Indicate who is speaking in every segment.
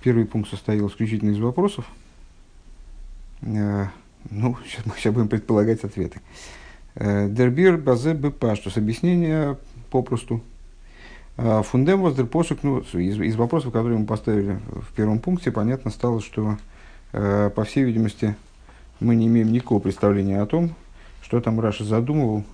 Speaker 1: Первый пункт состоял исключительно из вопросов. Сейчас будем предполагать ответы. Дербир базе бепаштус. Объяснение попросту. Фундем воздер посук. Из вопросов, которые мы поставили в первом пункте, понятно стало, что, по всей видимости, мы не имеем никакого представления о том, что там Раши задумывал.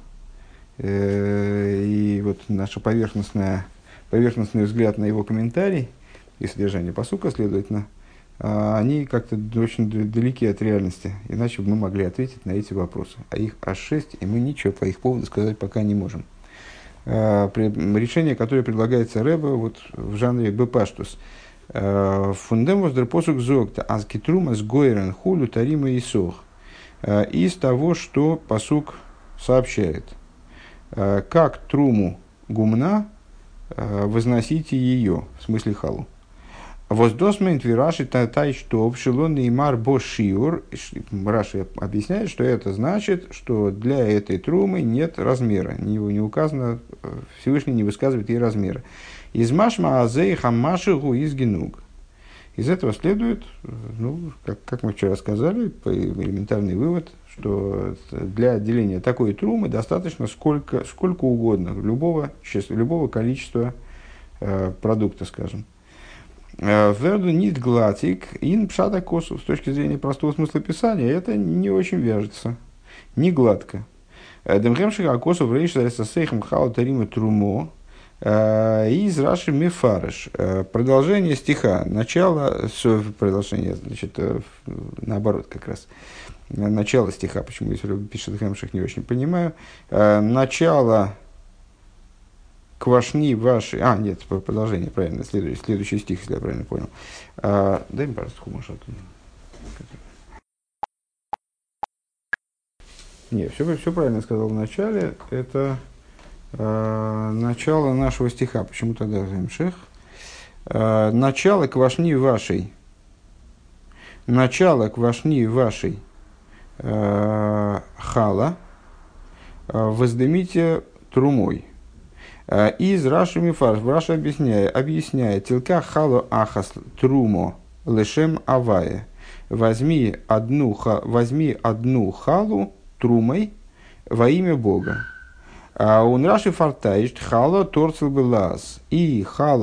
Speaker 1: И вот наш поверхностный взгляд на его комментарий и содержание пасука, следовательно, они как-то очень далеки от реальности. Иначе бы мы могли ответить на эти вопросы. А их аж 6, и мы ничего по их поводу сказать пока не можем. Решение, которое предлагается Ребе вот, в жанре бепаштус. Фундем воздер посук зогта азкитрума с гойрен хулю тарима и сох. Из того, что пасук сообщает. Как труму гумна возносите ее, в смысле халу. Воздосмент вираши татай что пшилон и мар бошиур. Раши объясняет, что это значит, что для этой трумы нет размера. Не указано, Всевышний не высказывает ей размера. Из машма азей хамашигу из генуг. Из этого следует, как мы вчера сказали, элементарный вывод, что для отделения такой трумы достаточно сколько угодно, любого количества продукта, скажем. Верду нит глатик ин пшата косу. С точки зрения простого смысла писания, это не очень вяжется, не гладко. Демхемшика косу в рейше сейхам хау тарима трумо из Раши мифарыш. Продолжение стиха, продолжение, значит, наоборот как раз. Начало стиха, почему если пишет Хемших, не очень понимаю. Начало квашни ваши... нет, продолжение, правильно, следующий стих, если я правильно понял. Дай мне, пожалуйста, хумаш оттуда. Нет, все правильно сказал в начале. Это начало нашего стиха. Почему тогда Хемших? Начало квашни вашей. Начало квашни вашей хала воздымите трумой. Из Раши Мифарш, Раша объясняет, тилка халу ахас трумо лешем авае. Возьми одну халу трумой во имя Бога. Он Раши фартаишт хала торцел белаз. И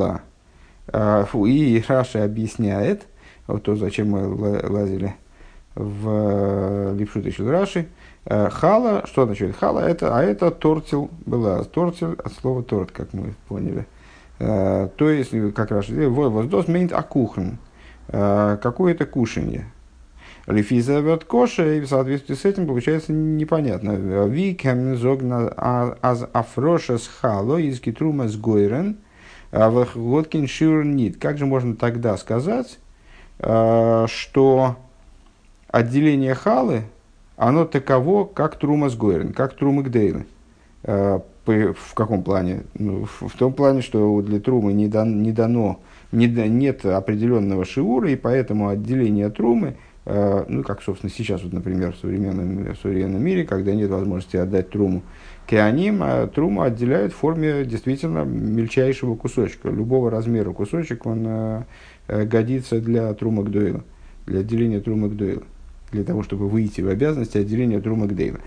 Speaker 1: Раша объясняет, вот то, зачем мы лазили в Липшут еще Раши. Хала, что значит хала? Это тортил была. Тортил от слова торт, как мы поняли. То есть, как раз воздос мейнт акухн. Какое-то кушанье. Лифиза верт коша, и в соответствии с этим получается непонятно. Викем зогна аз афроша с хало из китрума с гойрен. Водкин шиур нит. Как же можно тогда сказать, что отделение халы, оно таково, как трума с гойрен, как трума гдейлы. В каком плане? В том плане, что для трумы нет определенного шиура, и поэтому отделение трумы, как, собственно, сейчас, вот, например, в современном мире, когда нет возможности отдать труму кеаним, труму отделяют в форме действительно мельчайшего кусочка. Любого размера кусочек, он годится для трума гдейла, для отделения трума гдейла, для того, чтобы выйти в обязанности отделения трума гдейла.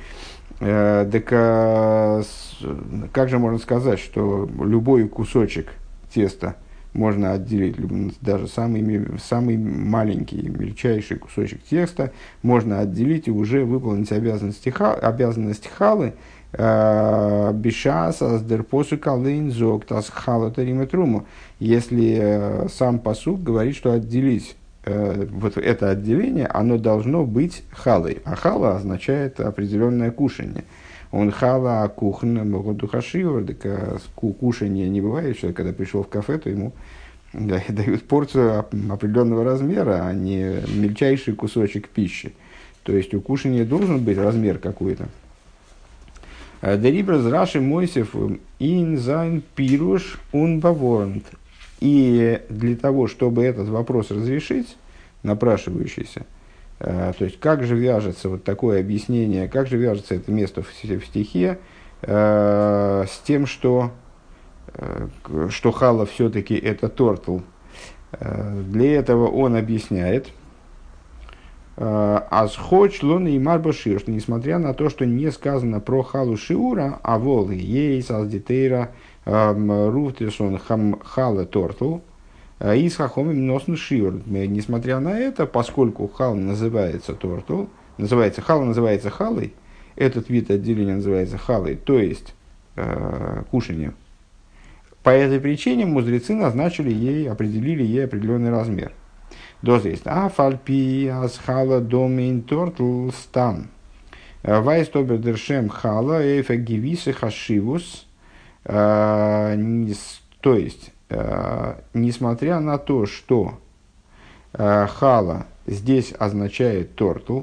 Speaker 1: Как же можно сказать, что любой кусочек теста можно отделить, даже самый маленький, мельчайший кусочек теста можно отделить и уже выполнить обязанность халы бишаса сдерпосу калейн зоктас хала тарима труму. Если сам пасук говорит, что отделить вот это отделение, оно должно быть халой. А хала означает определенное кушанье. Он хала кухня духашивр, кушанье не бывает. Человек, когда пришел в кафе, то ему дают порцию определенного размера, а не мельчайший кусочек пищи. То есть у кушания должен быть размер какой-то. Дерибраз Раши Мойсев ин зайн пируш ун баворнт. И для того, чтобы этот вопрос разрешить, напрашивающийся, то есть как же вяжется вот такое объяснение, как же вяжется это место в стихе с тем, что хала все-таки это тортл, Для этого он объясняет, Азхоч лон и марбашир, что несмотря на то, что не сказано про халу шиура, а волы ейс аздитейра руфтесон хала тортл, и с хахомим носн шиур. Несмотря на это, поскольку хал называется тортл, хала называется халой, этот вид отделения называется халой, то есть кушанием. По этой причине мудрецы определили ей определенный размер. Доза есть. Афальпи асхала домин тортл стан. Вайстобердершем хала эйфа гивисы хашивус. То есть, несмотря на то, что хала здесь означает тортл,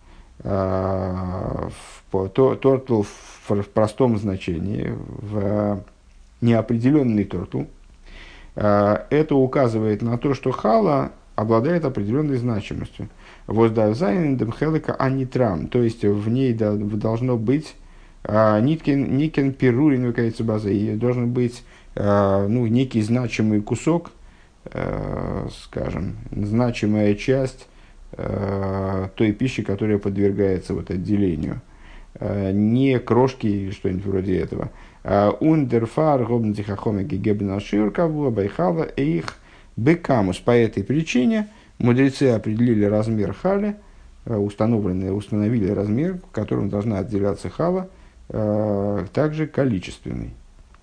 Speaker 1: тортл в простом значении, в неопределенный тортл, это указывает на то, что хала обладает определенной значимостью. Воздавзайнендем хелека анитрам, то есть в ней должно быть никен перурин выкается база, и должен быть некий значимый кусок, скажем, значимая часть той пищи, которая подвергается отделению. Не крошки или что-нибудь вроде этого. Ундерфар гобнтихахоме гегебнаширкаву байхала эйх бекамус. По этой причине мудрецы определили размер хали, установили размер, в котором должна отделяться хала, также количественный.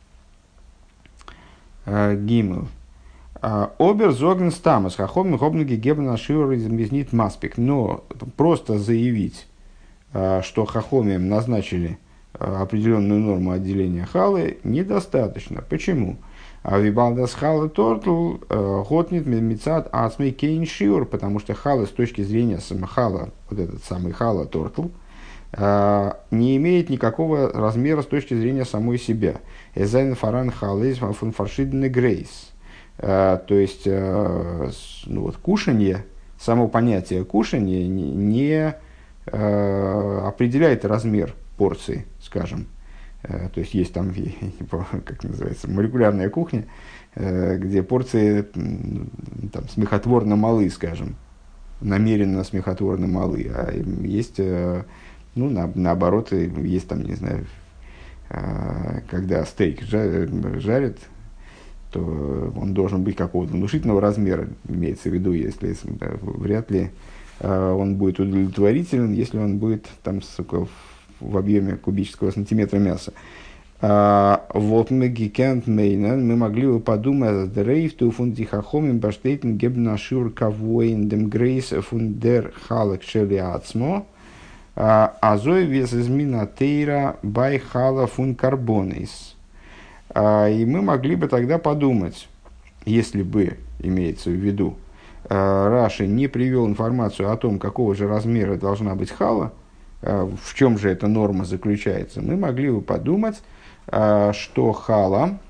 Speaker 1: Гимл. Обер зогн стамас хахом гобнги гебнашир измезнит маспик. Но просто заявить, что хахомим назначили определенную норму отделения халы, недостаточно. Почему? Вибалдас хала тортл готнит мецад ацмей кейн шиур, потому что хала с точки зрения хала, вот этот самый хала тортл, не имеет никакого размера с точки зрения самой себя. Эзайн фаран халейс фун фаршидный грейс. То есть, кушанье, само понятие кушанье не определяет размер порции, скажем. То есть, есть там, как называется, молекулярная кухня, где порции там, смехотворно малы, скажем, намеренно смехотворно малы. А есть, наоборот, есть там, не знаю, когда стейк жарят, то он должен быть какого-то внушительного размера, имеется в виду, если вряд ли он будет удовлетворителен, если он будет там в объеме кубического сантиметра мяса. Вот мы могли бы подумать, дрейфту фундихахомим баштейтен гебнашур кавоин дем грейс фундер халак шели ацмо, азой вес измина тейра бай хала фун карбонис. И мы могли бы тогда подумать, если бы, имеется в виду, Раши не привел информацию о том, какого же размера должна быть хала, в чем же эта норма заключается, мы могли бы подумать, что хала,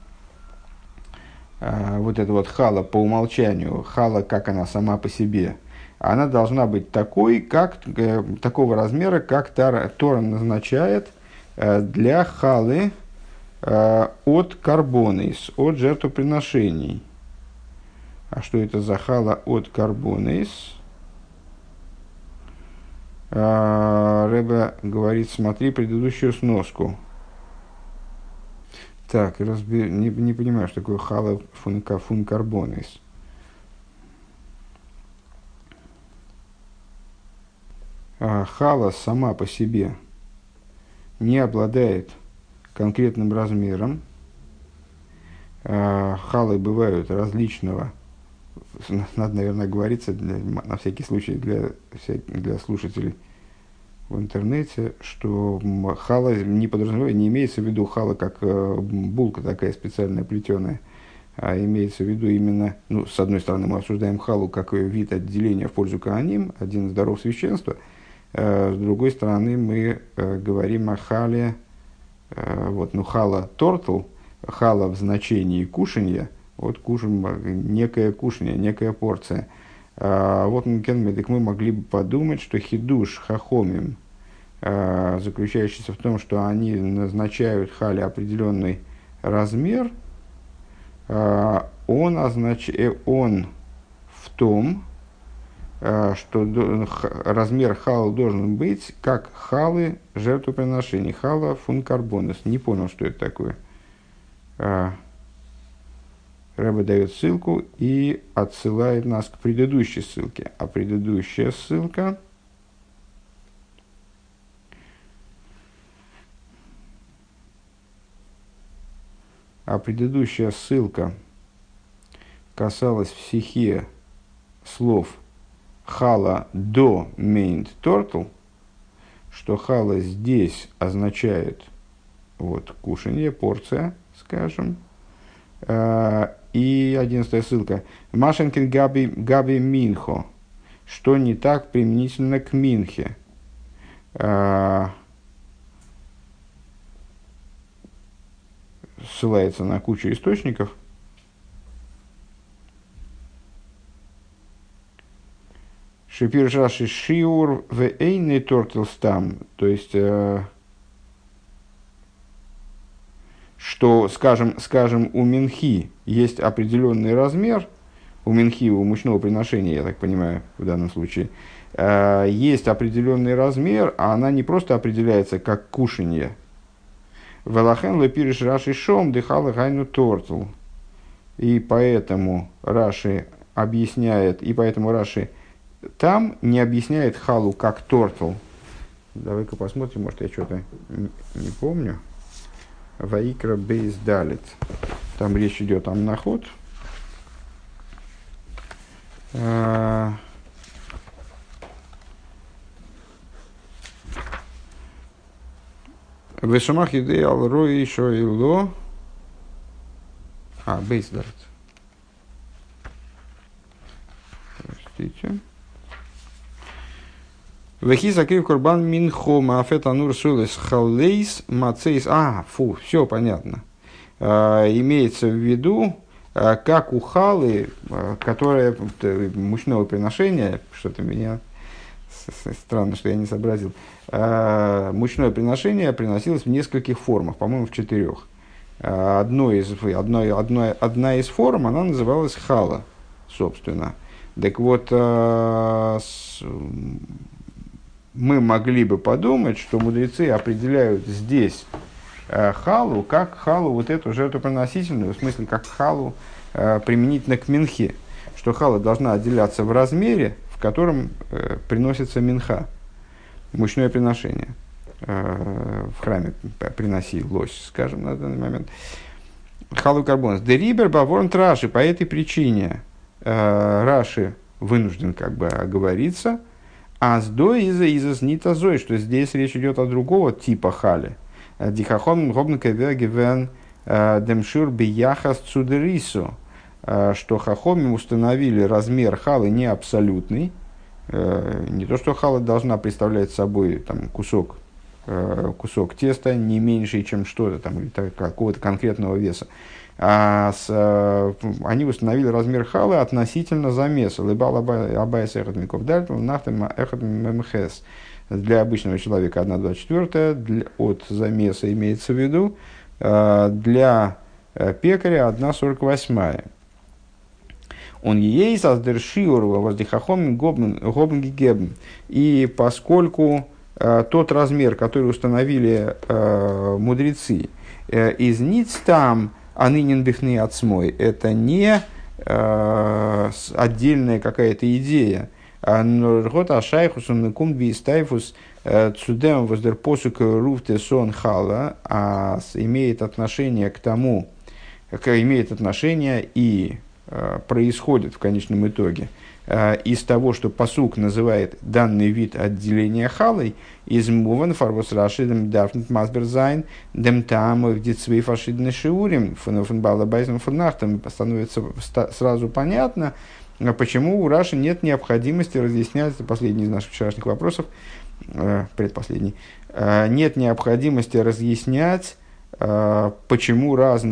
Speaker 1: вот эта вот хала по умолчанию, хала, как она сама по себе, она должна быть такой, такого размера, как Тора назначает для халы от карбонейс, от жертвоприношений. А что это за хала от карбонейс? Ребе говорит, смотри предыдущую сноску. Так, не понимаю, что такое хала фун карбонейс. Хала сама по себе не обладает конкретным размером. Халы бывают различного. Надо, наверное, говориться на всякий случай для слушателей в интернете, что хала не подразумевает, не имеется в виду хала как булка такая специальная плетеная, а имеется в виду именно, с одной стороны, мы обсуждаем халу как вид отделения в пользу коаним, один из даров священства, с другой стороны, мы говорим о хале, хала тортл, хала в значении кушанья, некое кушанье, некая порция. Мы могли бы подумать, что хидуш хахомим, заключающийся в том, что они назначают хале определенный размер, он том, что размер хала должен быть как халы жертвоприношений. Хала фун карбонес. Не понял, что это такое. Рэбе дает ссылку и отсылает нас к предыдущей ссылке. А предыдущая ссылка... касалась в сихе слов хала до мейнт тортл, что хала здесь означает вот, кушанье, порция, скажем. И 11-я ссылка. Машенкин габи минхо. Что не так применительно к минхе. Ссылается на кучу источников. Шипир Раши шиур в эйный тортелстам. То есть, что, скажем, у минхи есть определенный размер, у минхи, у мучного приношения, я так понимаю, в данном случае, есть определенный размер, а она не просто определяется как кушанье. Велахен лепириш Раши шом дыхала гайну тортл. И поэтому Раши объясняет, и поэтому Раши там не объясняет халу как тортл. Давай-ка посмотрим, может, я что-то не помню. Ваикра бейс далит. Там речь идет о мнахот. Вешамах идей алрой шоило. Бейс далит. Простите. Вехи закрив курбан минхо мафет анур сулес халлейс мацейс. Все понятно. Имеется в виду, как у халы, которая мучного приношения, что-то меня странно, что я не сообразил, мучное приношение приносилось в нескольких формах, по-моему, в 4. Одна из форм, она называлась хала, собственно. Так вот, мы могли бы подумать, что мудрецы определяют здесь халу, как халу вот эту жертвоприносительную, в смысле, как халу применительно к минхе, что хала должна отделяться в размере, в котором приносится мучное приношение. В храме приносилось, скажем, на данный момент. Халу карбонс. Дерибер баворн Раши. По этой причине Раши вынужден как бы оговориться. А сдой из снитазой, что здесь речь идет о другого типа хали. Дихахон гобнка гивен демшур бияхас цудерису. Что хахомим установили размер халы не абсолютный. Не то, что хала должна представлять собой там, кусок теста не меньше, чем что-то там, или какого-то конкретного веса. Они установили размер халы относительно замеса. Для обычного человека 1/24, от замеса имеется в виду, для пекаря 1/48. Он ей создершиурова воздихахом гобнгигебн. И поскольку тот размер, который установили мудрецы, из ниц там анынин бихны отсмой, это не отдельная какая-то идея. Норгот ашайхус он кум бистайфус цудем воздерпосук руфте сон хала, имеет отношение к тому, имеет отношение и происходит в конечном итоге из того, что пасук называет данный вид отделения халой, из муван фарвос рашидем дафнет масберзайн дем там в дитсвей фашидный шиурим фон балабайзен фонахтом, становится сразу понятно, почему у Раши нет необходимости разъяснять, это последний из наших вчерашних вопросов, предпоследний, нет необходимости разъяснять, почему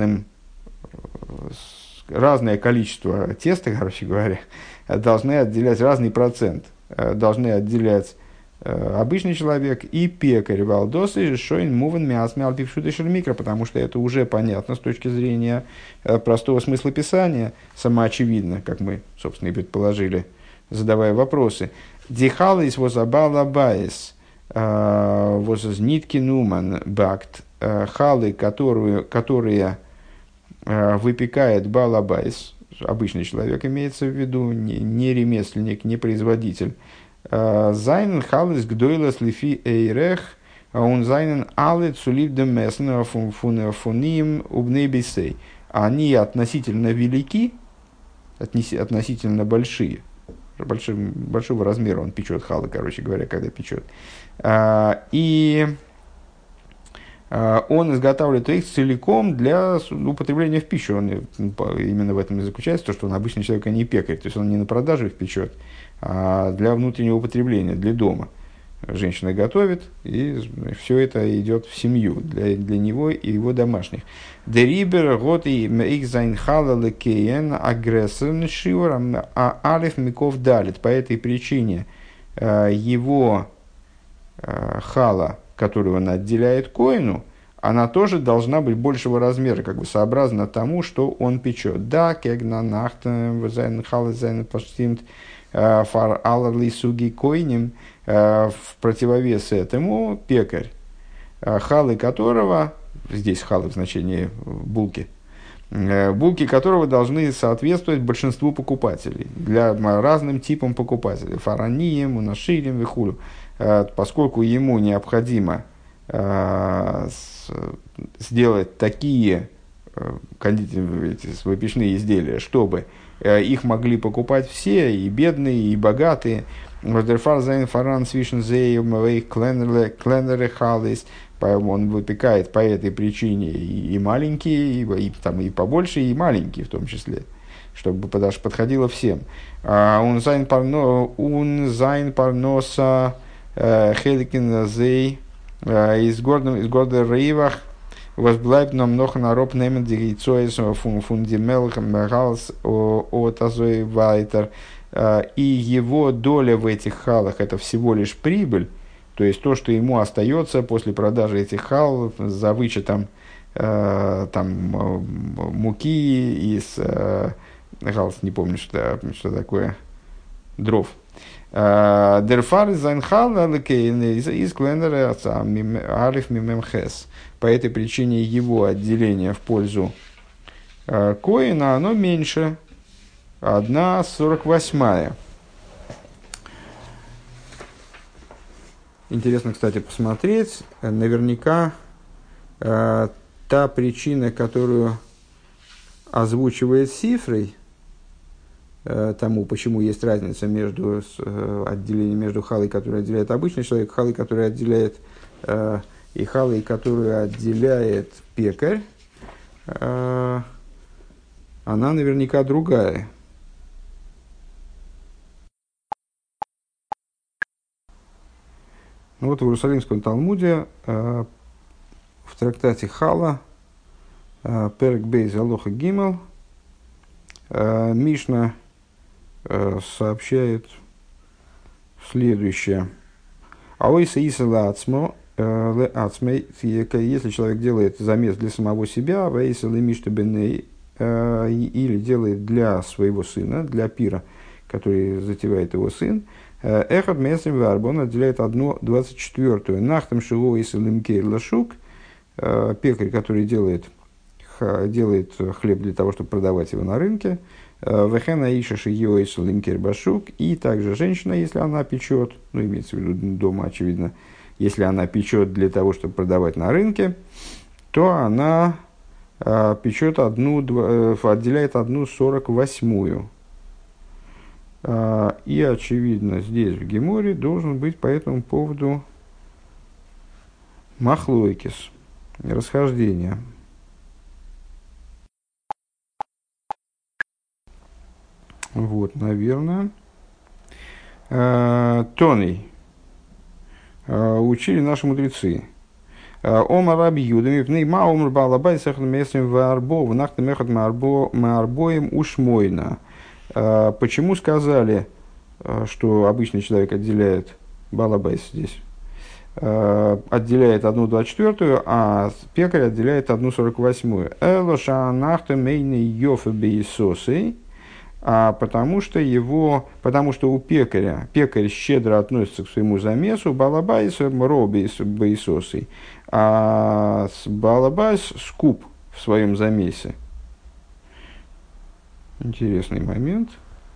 Speaker 1: разное количество теста, короче говоря, должны отделять разный процент, должны отделять обычный человек, и пекарь валдосы шойн муван мясмял пившуты шермикро, потому что это уже понятно с точки зрения простого смысла писания, самоочевидно, как мы, собственно, и предположили, задавая вопросы. Дихалис возабала байс вознитки нуман бакт халы, которые выпекает балабайс, обычный человек имеется в виду, не ремесленник, не производитель. Зайнен халес гдойлас лифи эйрех, он зайнен але цулив демесн фуним убнебисей. Они относительно велики, относительно большие, большого размера он печет халы, короче говоря, когда печет. И он изготавливает их целиком для употребления в пищу. Он именно в этом и заключается, то, что он обычный человек, а не пекарь. То есть он не на продажу их печет, а для внутреннего употребления, для дома. Женщина готовит, и все это идет в семью, для него и его домашних. Дерибер год и их зайнхала лекеен агрессорный шивором, а алиф миков далит. По этой причине его хала, которую он отделяет коину, она тоже должна быть большего размера, как бы сообразно тому, что он печет. Да, кегна нахтен зайн хала зайн паштимт фар аларли суги койним, в противовес этому пекарь, халы которого, здесь халы в значении булки, булки которого должны соответствовать большинству покупателей, для разным типам покупателей, фаранием, унашилем, вихулю, поскольку ему необходимо сделать такие выпечные изделия, чтобы их могли покупать все, и бедные, и богатые. Он выпекает по этой причине и маленькие, и побольше, и маленькие в том числе, чтобы подходило всем. Он зайн парноса хеликин зей из города Рейвах возблайб нам нох нароб немен дигейцоис фундимелхам галс от азой вайтер. И его доля в этих халах – это всего лишь прибыль, то есть то, что ему остается после продажи этих хал за вычетом муки из галс, не помню, что такое, дров. Дерфар зайнхал из кленера алиф мимем хес. По этой причине его отделение в пользу коина, оно меньше. 1/48. Интересно, кстати, посмотреть. Наверняка та причина, которую озвучивает Сифрой, тому, почему есть разница между отделением между халой, которую отделяет обычный человек, халой, которую отделяет и халой, которую отделяет пекарь, она наверняка другая. Ну вот в Иерусалимском Талмуде в трактате Хала Перек Бейз Алоха Гимел Мишна сообщает следующее. Аойса Исала Ацмо Ацмей, если человек делает замес для самого себя, Вейса Лемишта Беней, или делает для своего сына, для пира, который затевает его сын, Эхад Месим Варб, он отделяет 1/24. Нахтам Шило Иса Лимкейр Лашук, пекарь, который делает хлеб для того, чтобы продавать его на рынке, Вехена Иша Шио Иса Лимкейр Башук, и также женщина, если она печет, ну, имеется в виду дома, очевидно, если она печет для того, чтобы продавать на рынке, то она печет отделяет 1/48. И, очевидно, здесь, в Геморе, должен быть по этому поводу махлойкис, расхождение. Вот, наверное. Тоний. Учили наши мудрецы. Омар Раби Юда, мипней маумр балабай сахн месим варбо, внахта мехат маарбоем ушмойна. Почему сказали, что обычный человек отделяет балабайс здесь, отделяет 1/24, а пекарь отделяет 1/48. Элоша нахта мейны йофе бейсосей, потому что у пекарь щедро относится к своему замесу, балабайс роби бейсосей, а балабайс скуп в своем замесе. Интересный момент.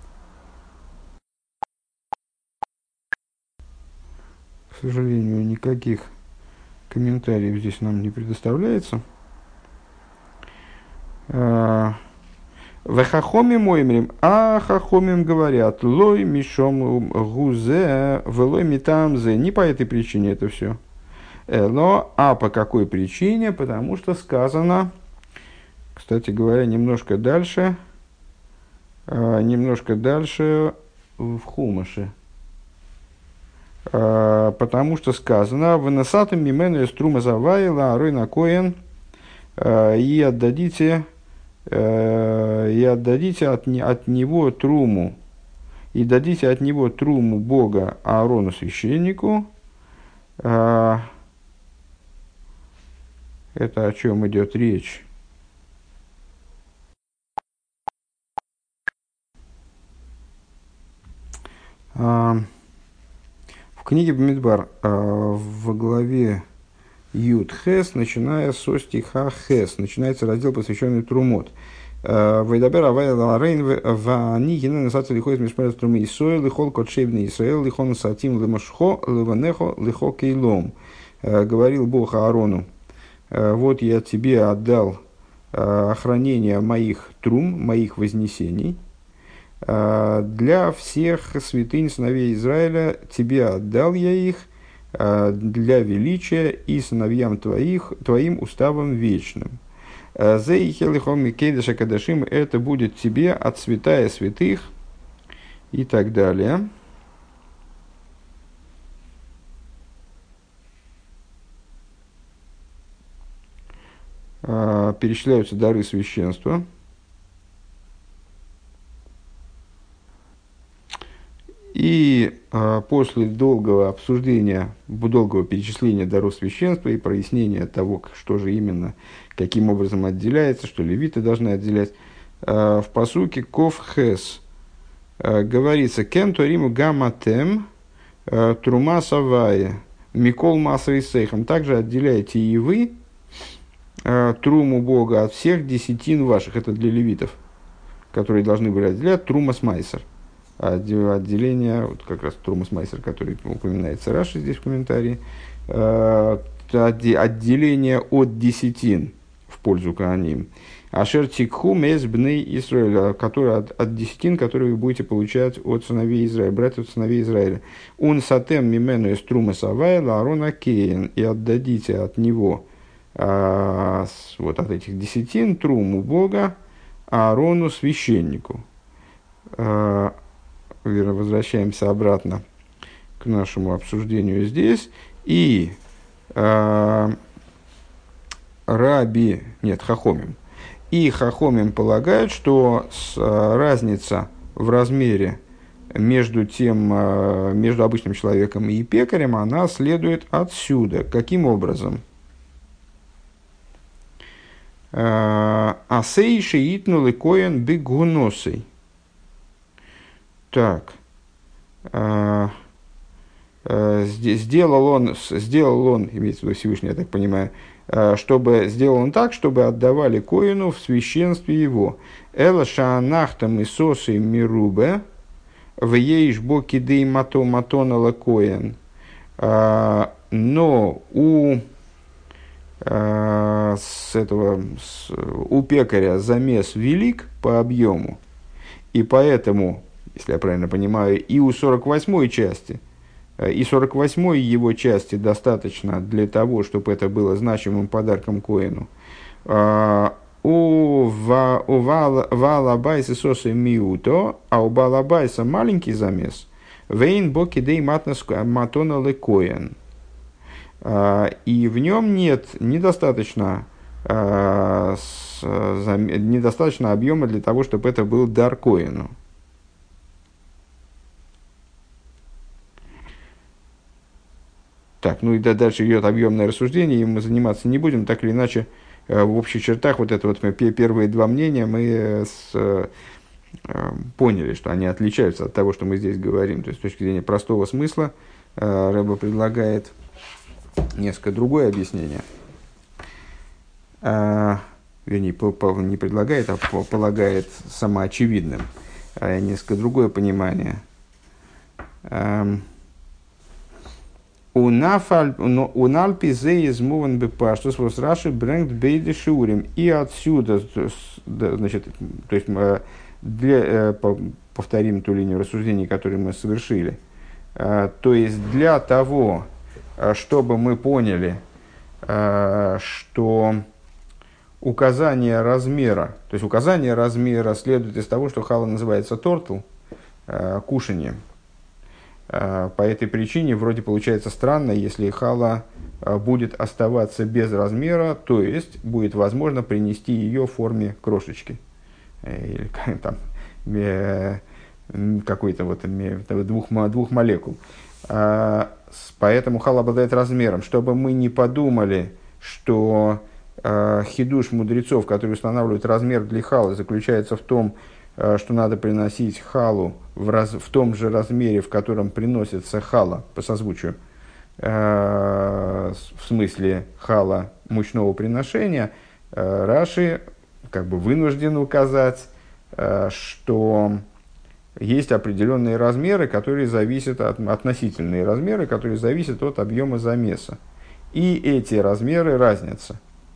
Speaker 1: К сожалению, никаких комментариев здесь нам не предоставляется. Вехахомим оймрим, а хахомим говорят, лой мишом гузе, велой митамзе. Не по этой причине это все. А по какой причине? Потому что сказано, кстати говоря, немножко дальше в Хумаше. Потому что сказано, «Выносатым мимену из трума завайла, ройна коэн, и отдадите от него труму, и дадите от него труму Бога Аарону священнику». Это о чем идет речь? В книге Бамидбар в главе Юд Хес, начиная со стиха Хес, начинается раздел, посвященный Трумот. Вайдабер авай ларейн вани гинен насадцы лихой из мишмерет трумы Исоэ лихол котшевный Исраэл лихон сатим лимашхо ливанехо лихо кейлом. Говорил Бог Аарону: вот я тебе отдал охранение моих трум, моих вознесений, для всех святынь сыновей Израиля тебе отдал я их для величия и сыновьям твоим уставом вечным. Зейхелихом и кейдаша кадашим, это будет тебе от святая святых и так далее. Перечисляются дары священства. И после долгого обсуждения, долгого перечисления даров священства и прояснения того, что же именно, каким образом отделяется, что левиты должны отделять, в пасуке Ков Хес говорится: «Кен ториму гаматем трума савае микол масрей сейхам». Также отделяете и вы труму Бога от всех десятин ваших. Это для левитов, которые должны были отделять трумас майсер. Отделение, вот как раз трумас майсер, который упоминается Раши здесь в комментарии, отделение от десятин в пользу Коаним. Ашер тикху мес бней Исраэля, который от десятин, которые вы будете получать от сыновей Израиля, брать от сыновей Израиля. Он сатем мимену из трумас авайла Аарона кейн, и отдадите от него, вот от этих десятин, труму Бога Аарону священнику. Возвращаемся обратно к нашему обсуждению здесь. И Хахомим. И Хахомим полагают, что разница в размере между обычным человеком и пекарем, она следует отсюда. Каким образом? Асей шеитну ликоен бигуносей. Так, сделал он, имеется в виду Всевышний, я так понимаю, сделал он так, чтобы отдавали коину в священстве его. Эла шаанахтам и сосы мирубе, в ейш боки дей матона ла коин. Но у пекаря замес велик по объему, и поэтому, если я правильно понимаю, и у 48-й части, и 48-й его части достаточно для того, чтобы это было значимым подарком коину. У Валабайса сосы миуто, а у Балабайса маленький замес, вейн боки дей матона ле коин. И в нем нет недостаточно объема для того, чтобы это был дар коину. Так, ну и дальше идет объемное рассуждение, им мы заниматься не будем, так или иначе, в общих чертах, вот это вот первые два мнения мы поняли, что они отличаются от того, что мы здесь говорим. То есть, с точки зрения простого смысла, Рэбе предлагает несколько другое объяснение. Вернее, не предлагает, а полагает самоочевидным. Несколько другое понимание. Унальпи зе измуван бепаштус вос раши брэнгт бейды шиурим. И отсюда, значит, то есть, повторим ту линию рассуждений, которую мы совершили. То есть, для того, чтобы мы поняли, что указание размера, то есть указание размера следует из того, что хала называется тортл, кушанием. По этой причине вроде получается странно, если хала будет оставаться без размера, то есть будет возможно принести ее в форме крошечки. Или там какой-то вот двух молекул. Поэтому хала обладает размером. Чтобы мы не подумали, что хидуш мудрецов, которые устанавливают размер для халы, заключается в том, что надо приносить халу в том же размере, в котором приносится хала по созвучию, в смысле хала мучного приношения, Раши как бы вынужден указать, что есть определенные размеры, которые зависят относительные размеры, которые зависят от объема замеса. И эти размеры разнятся.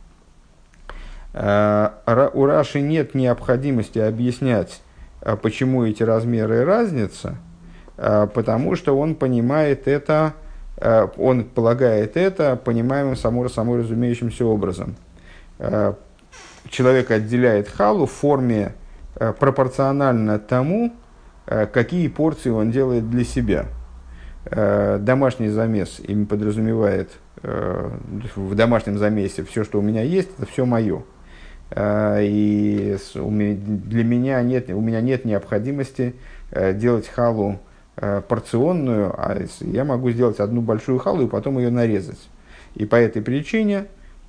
Speaker 1: У Раши нет необходимости объяснять, почему эти размеры разнятся, потому что он понимает это, он полагает это понимаемым само разумеющимся образом. Человек отделяет халу в форме пропорционально тому, какие порции он делает для себя. Домашний замес им подразумевает, в домашнем замесе все, что у меня есть, это все мое. И у меня нет необходимости делать халу порционную, а я могу сделать одну большую халу и потом ее нарезать. И по этой причине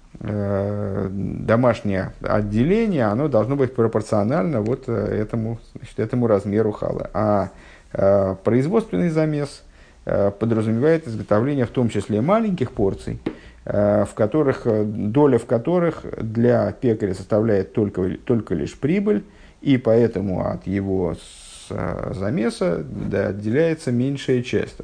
Speaker 1: домашнее отделение, оно должно быть пропорционально вот этому размеру халы. А производственный замес подразумевает изготовление в том числе маленьких порций, доля в которых для пекаря составляет только лишь прибыль, и поэтому от его замеса отделяется меньшая часть,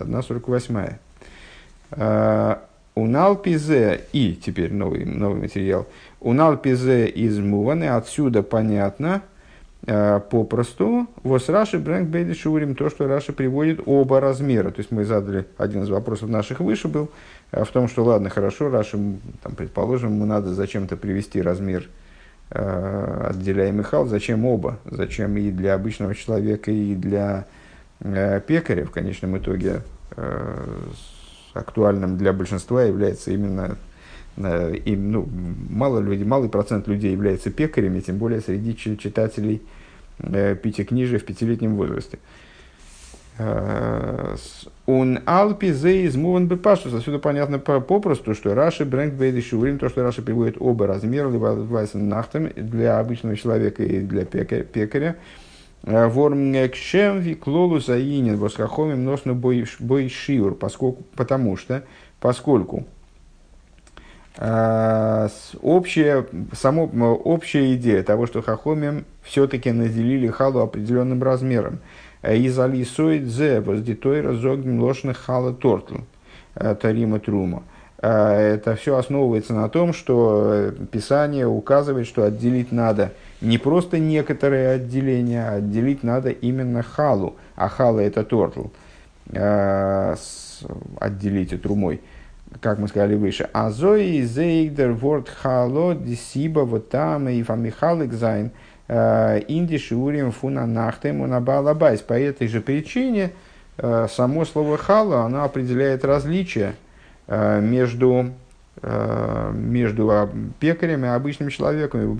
Speaker 1: 1/48. Уналпизе, и теперь новый материал, уналпизе из муваны, отсюда понятно, попросту, вос Раши брэнк бейди шурим, то, что Раши приводит оба размера. То есть мы задали, один из вопросов наших выше был, в том, что ладно, хорошо, Раши, там, предположим, ему надо зачем-то привести размер отделяемый хал, зачем оба? Зачем и для обычного человека, и для пекаря? В конечном итоге актуальным для большинства является именно малый процент людей является пекарями, тем более среди читателей пятикнижия в 5-летнем возрасте. Он алпи зе измуван бепаштус. Отсюда понятно попросту, что Раши брэнк бейди шурим, то, что Раши приводит оба размера, либо нахтем для обычного человека и для пекаря. Ворм кшем виклолу заинен восхахомим носно бой шиур, поскольку общая идея того, что хахомим все-таки наделили халу определенным размером. Изалисоид зе воздитойра зогм лошных хала тортл тарима трума. Это все основывается на том, что Писание указывает, что отделить надо не просто некоторые отделения, а отделить надо именно халу. А хала это тортл. Отделить от трумой, как мы сказали выше. Азои зейгдер ворд хало дисиба вот там и фамихалик зайн инди шиурим фуна нахтем унабалабайс. По этой же причине само слово хала, оно определяет различия между пекарем и обычным человеком,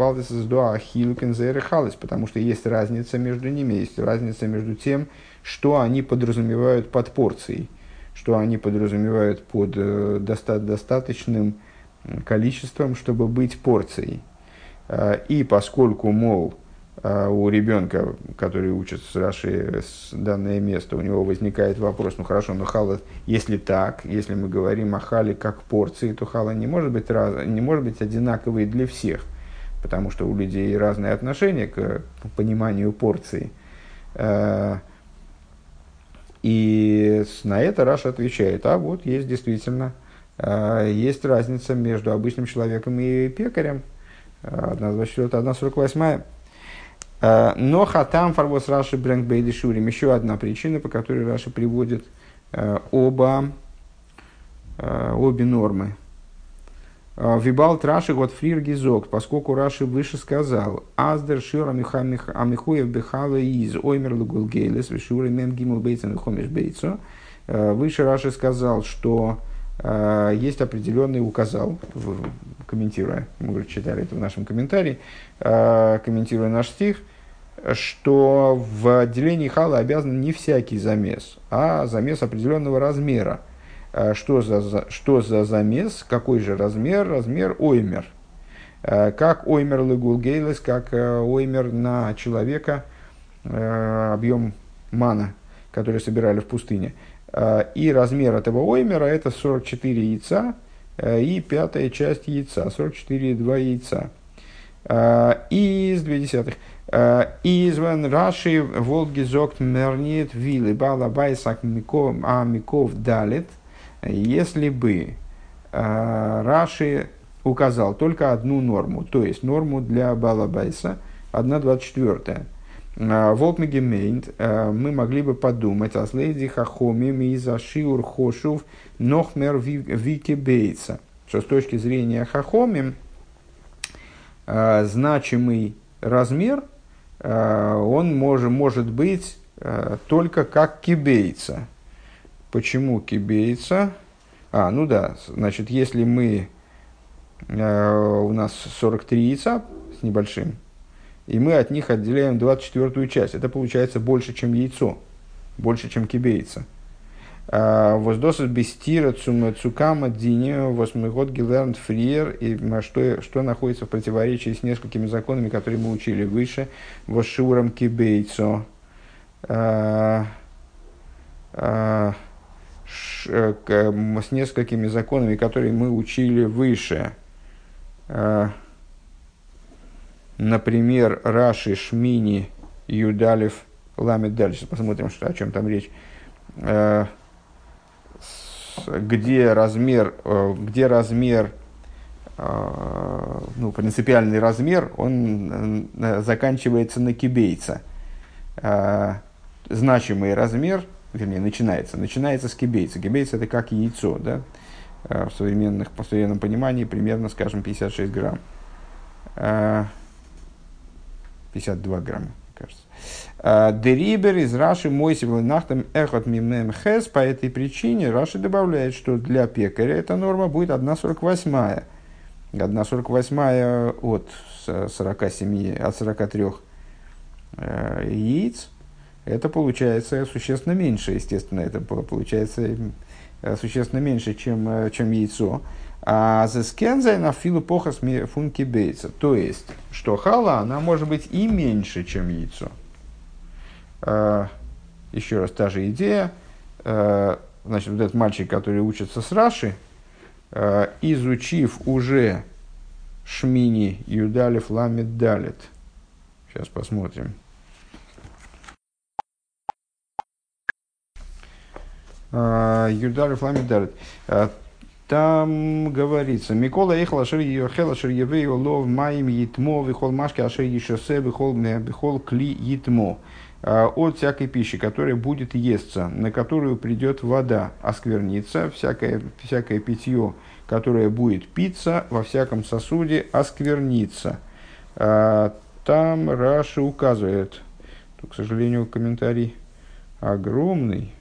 Speaker 1: потому что есть разница между ними, есть разница между тем, что они подразумевают под порцией. что они подразумевают под достаточным количеством, чтобы быть порцией. И поскольку, мол, у ребенка, который учится с Раши данное место, у него возникает вопрос, ну хорошо, но хала, если так, если мы говорим о хале как порции, то хала не может быть одинаковой для всех, потому что у людей разные отношения к пониманию порции. И на это Раша отвечает, а вот есть действительно, есть разница между обычным человеком и пекарем, 1,24, 1,48. Но хатам фарвос Раши брэнг бейдишурим. Еще одна причина, по которой Раши приводит обе нормы. Вибалт Раши год фрирги зогт, поскольку Раши выше сказал, аздер шир амихуев бехала из оймер лугулгейлес вишуры мем гимл бейцен и хомиш бейцо. Выше Раши сказал, что есть определенный, указал, комментируя, мы уже читали это в нашем комментарии, комментируя наш стих, что в отделении хала обязан не всякий замес, а замес определенного размера. Что за замес, какой же размер? Размер оймер. Как оймер легулгейлес, как оймер на человека, объем мана, который собирали в пустыне. И размер этого оймера это 44 яйца и пятая часть яйца, 44,2 яйца. Из 0,2. Из Раши Волги зогт мернит вилы бала байсак миков далит. Если бы Раши указал только одну норму, то есть норму для бала байса 1,24. Волтмегемейнт, мы могли бы подумать, а слейди хахомим и зашиур хошув нохмер вики бейца, что с точки зрения хахомим значимый размер он может быть только как кибейца. Почему кибейца? Ну да, значит, если у нас 43 яйца с небольшим, и мы от них отделяем 24-ю часть. Это получается больше, чем яйцо, больше, чем кибейца. Воздосос бестира цукама дине восьмигод гилернт фриер, и что находится в противоречии с несколькими законами, которые мы учили выше, восшуром кибейцо, с несколькими законами, которые мы учили выше. Например, Раши, Шмини, Юдалев, Ламед. Дальше посмотрим, о чем там речь. Где размер, принципиальный размер, он заканчивается на кибейца. Значимый размер, вернее, начинается с кибейца. Кибейца это как яйцо, да? В современном понимании примерно, скажем, 56 грамм. 52 грамма, кажется. Дерибер из Раши Мойсевой нахтам эхот мимем хес. По этой причине Раши добавляет, что для пекаря эта норма будет 1,48. 1,48 от 47, от 43 яиц. Это получается существенно меньше, естественно. Это получается существенно меньше, чем яйцо. А зескензай на филу похас функи бейца. То есть, что хала, она может быть и меньше, чем яйцо. Еще раз, та же идея. Значит, вот этот мальчик, который учится с Раши, изучив уже Шмини, Юдалев, Ламед, Далет. Сейчас посмотрим. Юдалев, Ламед, Далет. Там говорится, Микола ехал ашер евею лов маим йитмо вихол машки ашер ешосе вихол кли йитмо. От всякой пищи, которая будет естся, на которую придет вода, осквернится, всякое питье, которое будет питься, во всяком сосуде осквернится. Там Раши указывает, тут, к сожалению, комментарий огромный.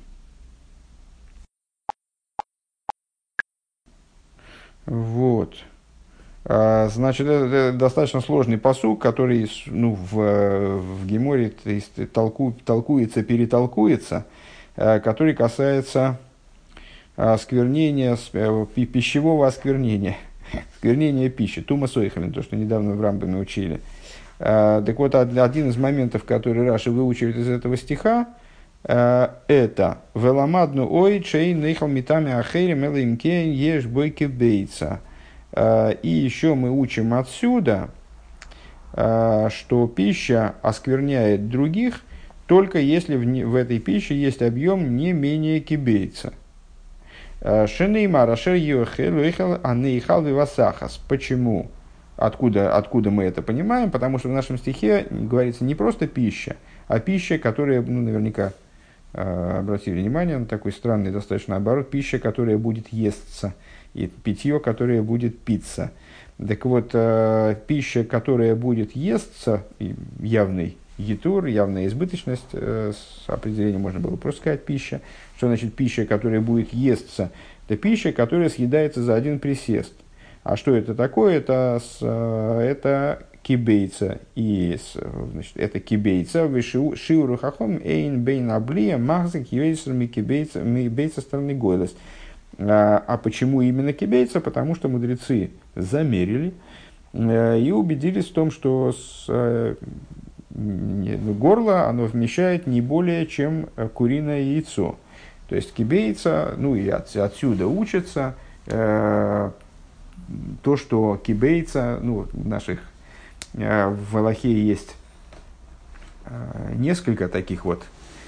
Speaker 1: Вот. Значит, это достаточно сложный пасук, который в Геморе толкуется, перетолкуется, который касается осквернение, пищевого осквернения, осквернение пищи, тума сойхалин, то, что недавно в Рамбаме учили. Так вот, один из моментов, который Раши выучивает из этого стиха, это «Веламадну ой чей нейхал митами ахери мелаимкен еш бойки бейца». И еще мы учим отсюда, что пища оскверняет других, только если в этой пище есть объем не менее кибейца. Шенеймар ашер йохел уихал анейхал вивасахас. Почему? Откуда мы это понимаем? Потому что в нашем стихе говорится не просто пища, а пища, которая, наверняка обратили внимание на такой странный достаточно оборот, пища, которая будет естся, и питье, которое будет питься. Так вот, пища, которая будет естся, явный етур, явная избыточность, с определением можно было просто сказать пища. Что значит пища, которая будет естся? Это пища, которая съедается за один присест. А что это такое? Это кибейца. И, значит, это кибейца. Шиуру хахом эйн бейн аблия махзак юэйсерми кибейца стороны гойлес. А почему именно кибейца? Потому что мудрецы замерили и убедились в том, что горло оно вмещает не более, чем куриное яйцо. То есть кибейца, и отсюда учится то, что кибейца, в Алахе есть несколько таких вот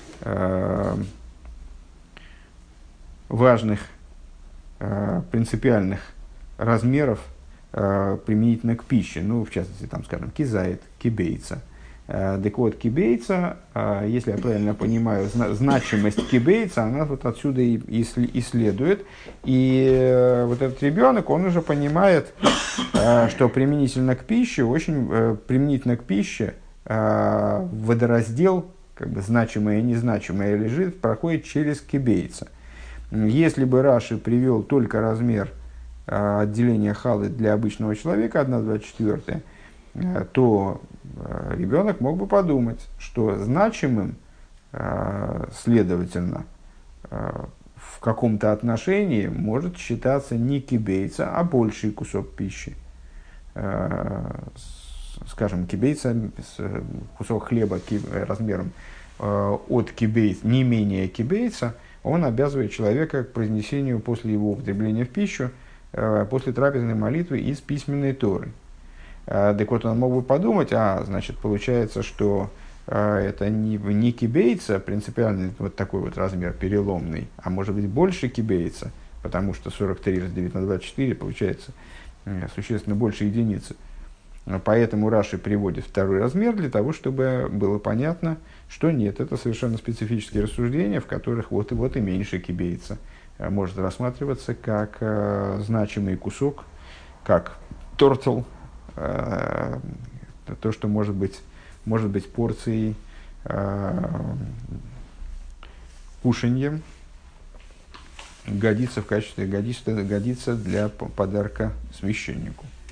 Speaker 1: важных, принципиальных размеров применительно к пище. В частности, там, скажем, кизайт, кибейца. Так вот, кибейца, если я правильно понимаю, значимость кибейца, она вот отсюда и следует. И вот этот ребенок, он уже понимает, что применительно к пище, водораздел, значимое и незначимое лежит, проходит через кибейца. Если бы Раши привел только размер отделения халы для обычного человека, 1/24, то ребенок мог бы подумать, что значимым, следовательно, в каком-то отношении может считаться не кибейца, а больший кусок пищи. Скажем, кибейца, кусок хлеба размером от кибейца, не менее кибейца, он обязывает человека к произнесению после его употребления в пищу, после трапезной молитвы из письменной Торы. Так вот, он мог бы подумать, значит, получается, что это не кибейца, принципиальный вот такой вот размер переломный, а может быть больше кибейца, потому что 43 разделить на 24 получается существенно больше единицы. Поэтому Раши приводит второй размер для того, чтобы было понятно, что нет, это совершенно специфические рассуждения, в которых вот и меньше кибейца может рассматриваться как значимый кусок, как тортл, то, что может быть порцией кушаньем, годится для подарка священнику.